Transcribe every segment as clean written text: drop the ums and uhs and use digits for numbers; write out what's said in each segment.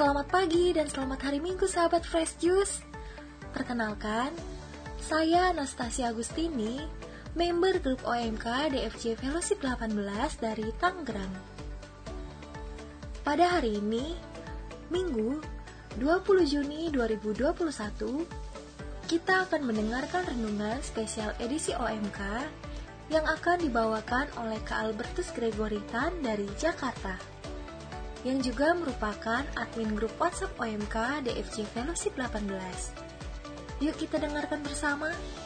Selamat pagi dan selamat hari Minggu sahabat Fresh Juice. Perkenalkan, saya Anastasia Agustini, member grup OMK DFJ Fellowship 18 dari Tangerang. Pada hari ini, Minggu 20 Juni 2021, kita akan mendengarkan renungan spesial edisi OMK yang akan dibawakan oleh Kak Albertus Gregoritan dari Jakarta, yang juga merupakan admin grup WhatsApp OMK DFJ Fellowship 18. Yuk kita dengarkan bersama.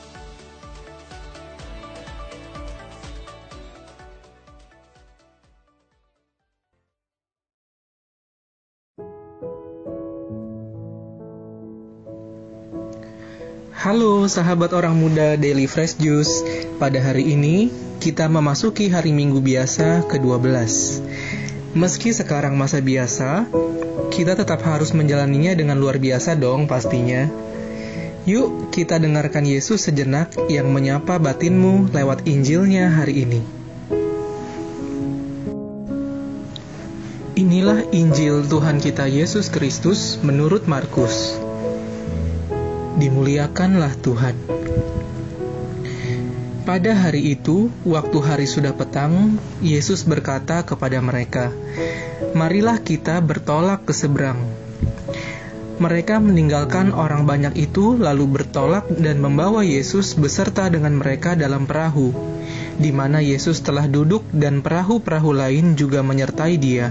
Halo sahabat orang muda Daily Fresh Juice. Pada hari ini kita memasuki hari Minggu biasa ke-12. Meski sekarang masa biasa, kita tetap harus menjalaninya dengan luar biasa dong pastinya. Yuk kita dengarkan Yesus sejenak yang menyapa batinmu lewat Injilnya hari ini. Inilah Injil Tuhan kita Yesus Kristus menurut Markus. Dimuliakanlah Tuhan. Pada hari itu, waktu hari sudah petang, Yesus berkata kepada mereka, "Marilah kita bertolak ke seberang." Mereka meninggalkan orang banyak itu, lalu bertolak dan membawa Yesus beserta dengan mereka dalam perahu, di mana Yesus telah duduk dan perahu-perahu lain juga menyertai Dia.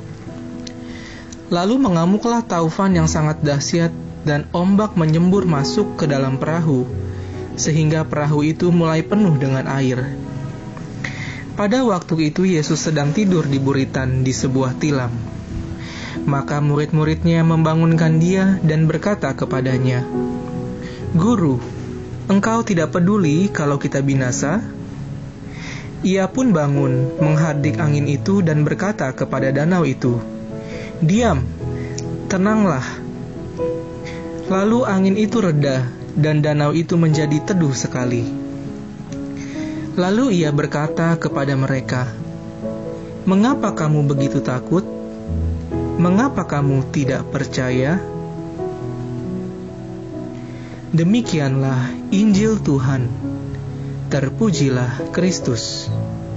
Lalu mengamuklah taufan yang sangat dahsyat, dan ombak menyembur masuk ke dalam perahu, sehingga perahu itu mulai penuh dengan air. Pada waktu itu Yesus sedang tidur di buritan di sebuah tilam. Maka murid-muridnya membangunkan Dia dan berkata kepadanya, "Guru, engkau tidak peduli kalau kita binasa?" Ia pun bangun, menghardik angin itu dan berkata kepada danau itu, "Diam, tenanglah." Lalu angin itu reda, dan danau itu menjadi teduh sekali. Lalu ia berkata kepada mereka, "Mengapa kamu begitu takut? Mengapa kamu tidak percaya?" Demikianlah Injil Tuhan. Terpujilah Kristus.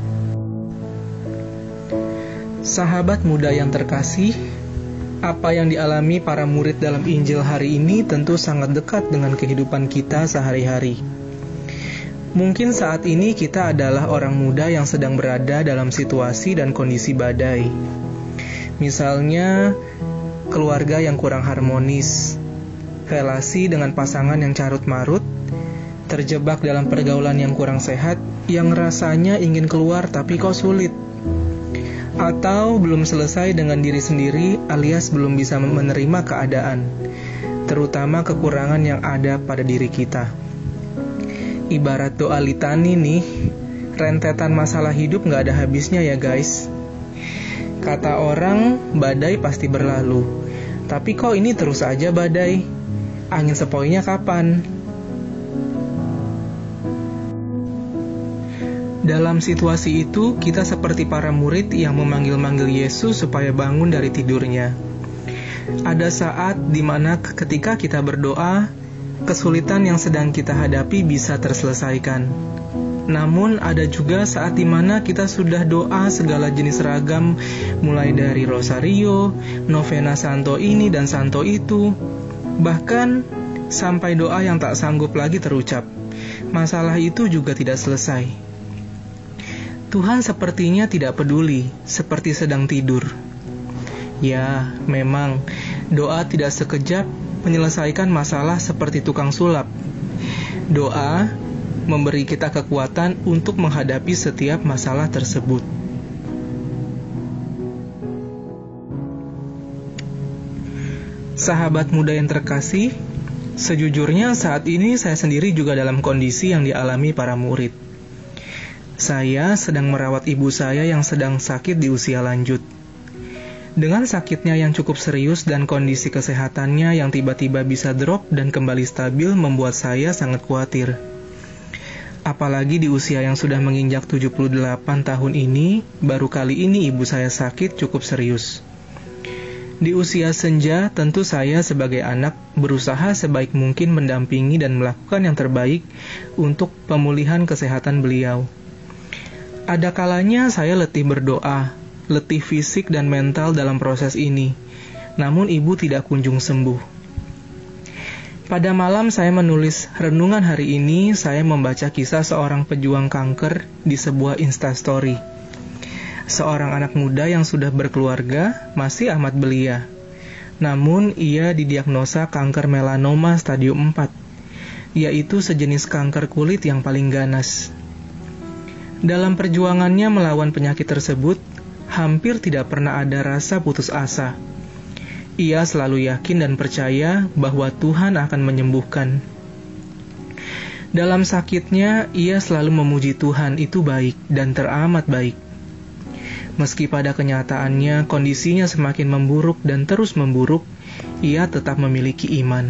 Sahabat muda yang terkasih, apa yang dialami para murid dalam Injil hari ini tentu sangat dekat dengan kehidupan kita sehari-hari. Mungkin saat ini kita adalah orang muda yang sedang berada dalam situasi dan kondisi badai. Misalnya, keluarga yang kurang harmonis, relasi dengan pasangan yang carut-marut, terjebak dalam pergaulan yang kurang sehat, yang rasanya ingin keluar tapi kok sulit. Atau belum selesai dengan diri sendiri alias belum bisa menerima keadaan, terutama kekurangan yang ada pada diri kita. Ibarat doa litani nih, rentetan masalah hidup gak ada habisnya ya guys. Kata orang, badai pasti berlalu. Tapi kok ini terus aja badai? Angin sepoi-nya kapan? Dalam situasi itu, kita seperti para murid yang memanggil-manggil Yesus supaya bangun dari tidurnya. Ada saat di mana ketika kita berdoa, kesulitan yang sedang kita hadapi bisa terselesaikan. Namun ada juga saat di mana kita sudah doa segala jenis ragam, mulai dari rosario, novena santo ini dan santo itu, bahkan sampai doa yang tak sanggup lagi terucap. Masalah itu juga tidak selesai. Tuhan sepertinya tidak peduli, seperti sedang tidur. Ya, memang, doa tidak sekejap menyelesaikan masalah seperti tukang sulap. Doa memberi kita kekuatan untuk menghadapi setiap masalah tersebut. Sahabat muda yang terkasih, sejujurnya saat ini saya sendiri juga dalam kondisi yang dialami para murid. Saya sedang merawat ibu saya yang sedang sakit di usia lanjut. Dengan sakitnya yang cukup serius dan kondisi kesehatannya yang tiba-tiba bisa drop dan kembali stabil membuat saya sangat khawatir. Apalagi di usia yang sudah menginjak 78 tahun ini, baru kali ini ibu saya sakit cukup serius. Di usia senja, tentu saya sebagai anak berusaha sebaik mungkin mendampingi dan melakukan yang terbaik untuk pemulihan kesehatan beliau. Ada kalanya saya letih berdoa, letih fisik dan mental dalam proses ini, namun ibu tidak kunjung sembuh. Pada malam saya menulis renungan hari ini, saya membaca kisah seorang pejuang kanker di sebuah Instastory. Seorang anak muda yang sudah berkeluarga, masih amat belia. Namun ia didiagnosa kanker melanoma stadium 4, yaitu sejenis kanker kulit yang paling ganas. Dalam perjuangannya melawan penyakit tersebut, hampir tidak pernah ada rasa putus asa. Ia selalu yakin dan percaya bahwa Tuhan akan menyembuhkan. Dalam sakitnya, ia selalu memuji Tuhan itu baik dan teramat baik. Meski pada kenyataannya kondisinya semakin memburuk dan terus memburuk, ia tetap memiliki iman.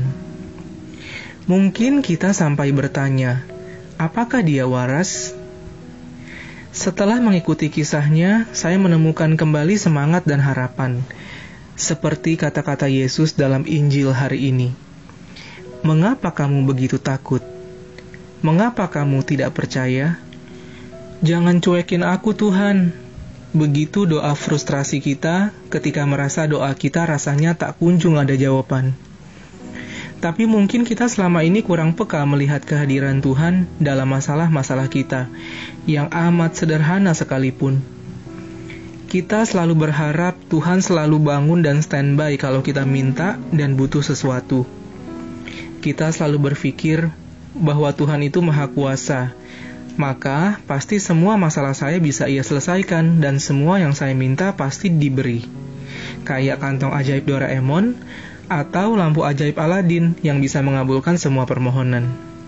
Mungkin kita sampai bertanya, apakah dia waras? Setelah mengikuti kisahnya, saya menemukan kembali semangat dan harapan. Seperti kata-kata Yesus dalam Injil hari ini. Mengapa kamu begitu takut? Mengapa kamu tidak percaya? Jangan cuekin aku, Tuhan. Begitu doa frustrasi kita ketika merasa doa kita rasanya tak kunjung ada jawaban. Tapi mungkin kita selama ini kurang peka melihat kehadiran Tuhan dalam masalah-masalah kita, yang amat sederhana sekalipun. Kita selalu berharap Tuhan selalu bangun dan standby kalau kita minta dan butuh sesuatu. Kita selalu berpikir bahwa Tuhan itu maha kuasa, maka pasti semua masalah saya bisa ia selesaikan dan semua yang saya minta pasti diberi. Kayak kantong ajaib Doraemon atau lampu ajaib Aladin yang bisa mengabulkan semua permohonan.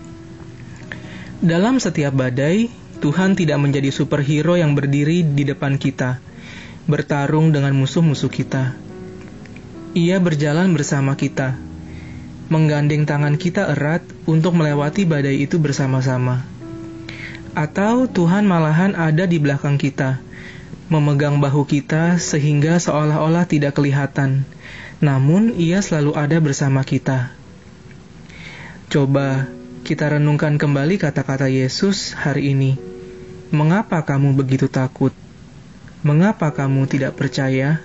Dalam setiap badai, Tuhan tidak menjadi superhero yang berdiri di depan kita, bertarung dengan musuh-musuh kita. Ia berjalan bersama kita, menggandeng tangan kita erat untuk melewati badai itu bersama-sama. Atau Tuhan malahan ada di belakang kita, memegang bahu kita sehingga seolah-olah tidak kelihatan, namun ia selalu ada bersama kita. Coba kita renungkan kembali kata-kata Yesus hari ini. Mengapa kamu begitu takut? Mengapa kamu tidak percaya?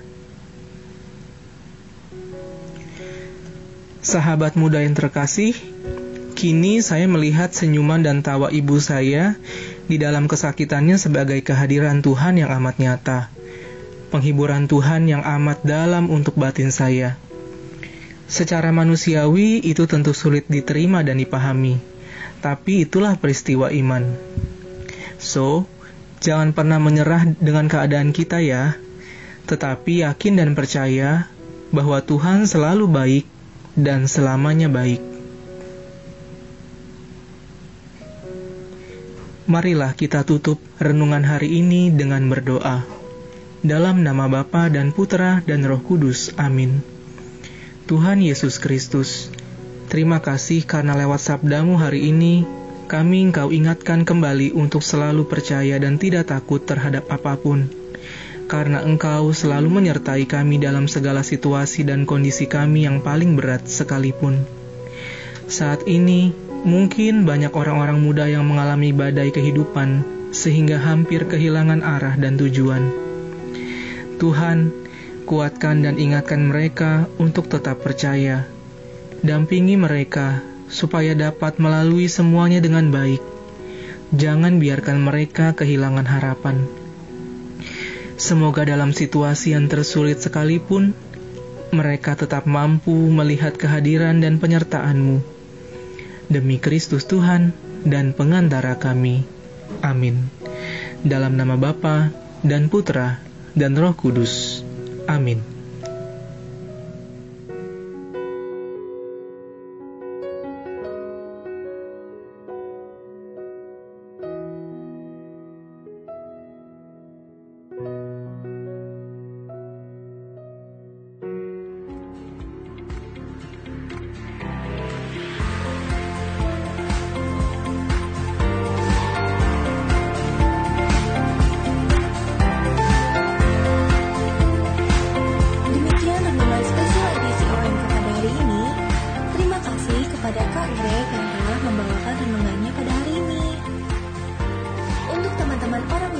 Sahabat muda yang terkasih, kini saya melihat senyuman dan tawa ibu saya di dalam kesakitannya sebagai kehadiran Tuhan yang amat nyata. Penghiburan Tuhan yang amat dalam untuk batin saya. Secara manusiawi itu tentu sulit diterima dan dipahami, tapi itulah peristiwa iman. So, jangan pernah menyerah dengan keadaan kita ya, tetapi yakin dan percaya bahwa Tuhan selalu baik dan selamanya baik. Marilah kita tutup renungan hari ini dengan berdoa. Dalam nama Bapa dan Putra dan Roh Kudus. Amin. Tuhan Yesus Kristus, terima kasih karena lewat sabdamu hari ini, kami Engkau ingatkan kembali untuk selalu percaya dan tidak takut terhadap apapun. Karena Engkau selalu menyertai kami dalam segala situasi dan kondisi kami yang paling berat sekalipun. Saat ini, mungkin banyak orang-orang muda yang mengalami badai kehidupan, sehingga hampir kehilangan arah dan tujuan. Tuhan, kuatkan dan ingatkan mereka untuk tetap percaya. Dampingi mereka, supaya dapat melalui semuanya dengan baik. Jangan biarkan mereka kehilangan harapan. Semoga dalam situasi yang tersulit sekalipun, mereka tetap mampu melihat kehadiran dan penyertaan-Mu. Demi Kristus Tuhan dan pengantara kami. Amin. Dalam nama Bapa dan Putra dan Roh Kudus. Amin.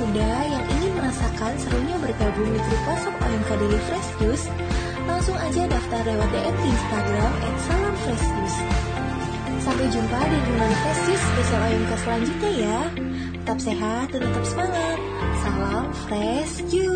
Anda yang ingin merasakan serunya bergabung di grup WhatsApp OMK Daily Fresh Juice, langsung aja daftar lewat DM di Instagram @salamfreshjuice. Sampai jumpa di Renungan Fresh Juice spesial OMK selanjutnya ya. Tetap sehat dan tetap semangat. Salam Fresh Juice.